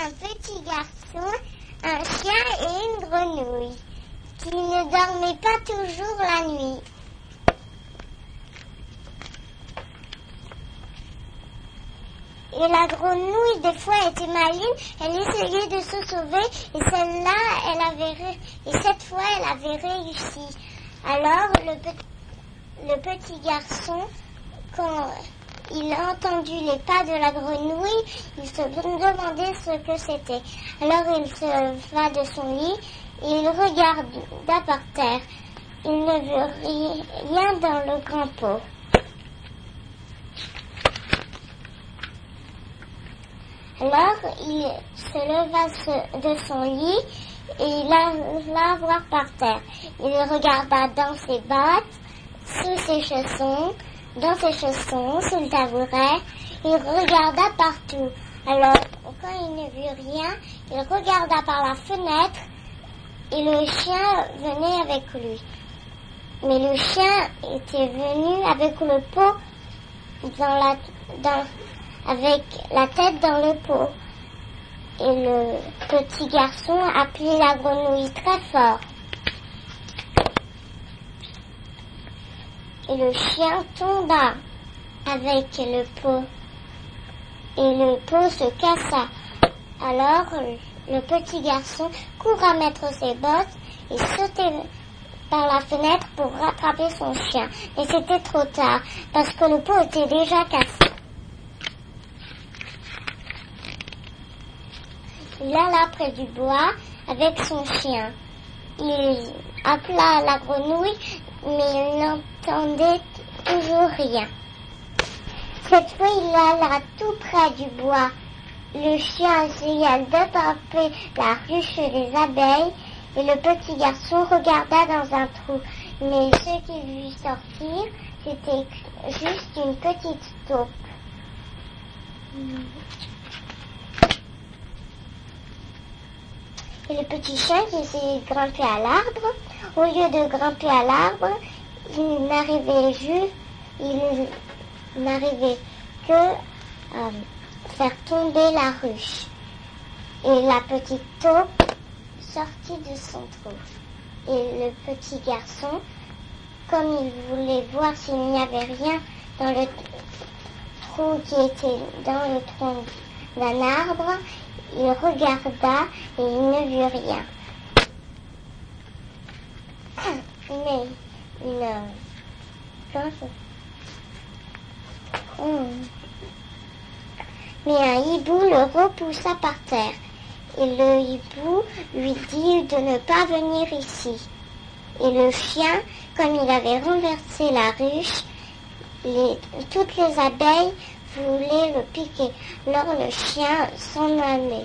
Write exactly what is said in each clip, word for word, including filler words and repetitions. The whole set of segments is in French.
un petit garçon, un chien et une grenouille qui ne dormaient pas toujours la nuit. Et la grenouille, des fois, était maligne, elle essayait de se sauver, et celle-là, elle avait ré... et cette fois, elle avait réussi. Alors, le, pe... le petit garçon, quand il a entendu les pas de la grenouille, il se demandait ce que c'était. Alors, il se leva de son lit, et il regarda par terre. Il ne vit rien dans le grand pot. Alors, il se leva de son lit et il alla voir par terre. Il regarda dans ses bottes, sous ses chaussons, dans ses chaussons, sous le tabouret. Il regarda partout. Alors, quand il ne vit rien, il regarda par la fenêtre et le chien venait avec lui. Mais le chien était venu avec le pot dans la... Dans, avec la tête dans le pot. Et le petit garçon appelait la grenouille très fort. Et le chien tomba avec le pot. Et le pot se cassa. Alors le petit garçon court à mettre ses bottes et sautait par la fenêtre pour rattraper son chien. Mais c'était trop tard parce que le pot était déjà cassé. Il alla près du bois avec son chien. Il appela la grenouille, mais il n'entendait toujours rien. Cette fois, il alla tout près du bois. Le chien essaya d'attraper la ruche des abeilles et le petit garçon regarda dans un trou. Mais ce qu'il vit sortir, c'était juste une petite taupe. Et le petit chien qui essayait de grimper à l'arbre, au lieu de grimper à l'arbre, il n'arrivait juste, il n'arrivait que à faire tomber la ruche. Et la petite taupe sortit de son trou. Et le petit garçon, comme il voulait voir s'il n'y avait rien dans le trou qui était dans le tronc d'un arbre, il regarda et il ne vit rien. Mais une... Mais un hibou le repoussa par terre. Et le hibou lui dit de ne pas venir ici. Et le chien, comme il avait renversé la ruche, les, toutes les abeilles voulaient le piquer. Alors le chien s'en allait.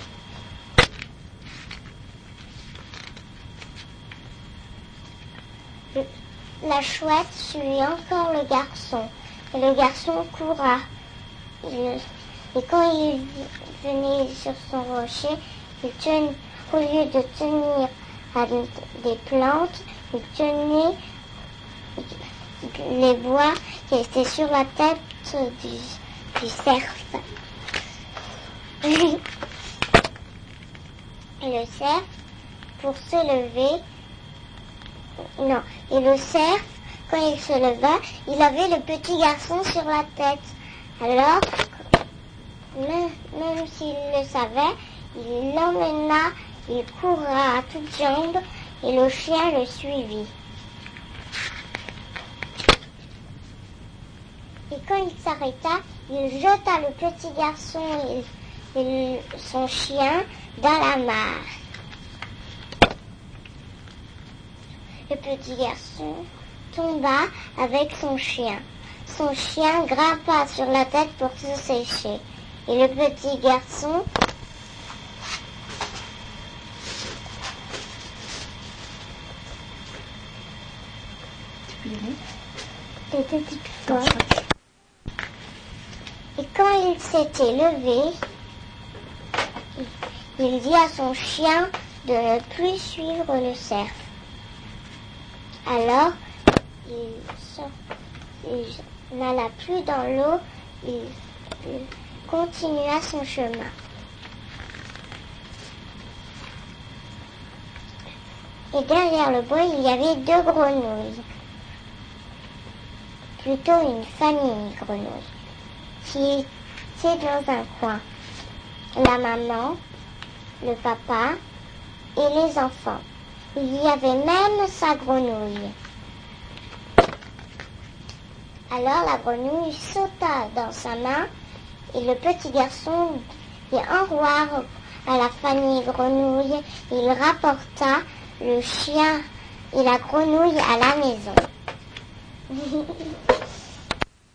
La chouette suivit encore le garçon. Et le garçon coura. Il, et quand il venait sur son rocher, il tenait, au lieu de tenir à des plantes, il tenait les bois qui étaient sur la tête du, du cerf. Et le cerf, pour se lever, non, et le cerf, quand il se leva, il avait le petit garçon sur la tête. Alors, même, même s'il le savait, il l'emmena, il courra à toutes jambes et le chien le suivit. Et quand il s'arrêta, il jeta le petit garçon et, et son chien dans la mare. Le petit garçon tomba avec son chien. Son chien grimpa sur la tête pour se sécher. Et le petit garçon était plus fort. Et quand il s'était levé, il dit à son chien de ne plus suivre le cerf. Alors, il, sort, il n'alla plus dans l'eau, il, il continua son chemin. Et derrière le bois, il y avait deux grenouilles. Plutôt une famille de grenouilles qui était dans un coin. La maman, le papa et les enfants. Il y avait même sa grenouille. Alors la grenouille sauta dans sa main et le petit garçon dit au revoir à la famille grenouille. Il rapporta le chien et la grenouille à la maison.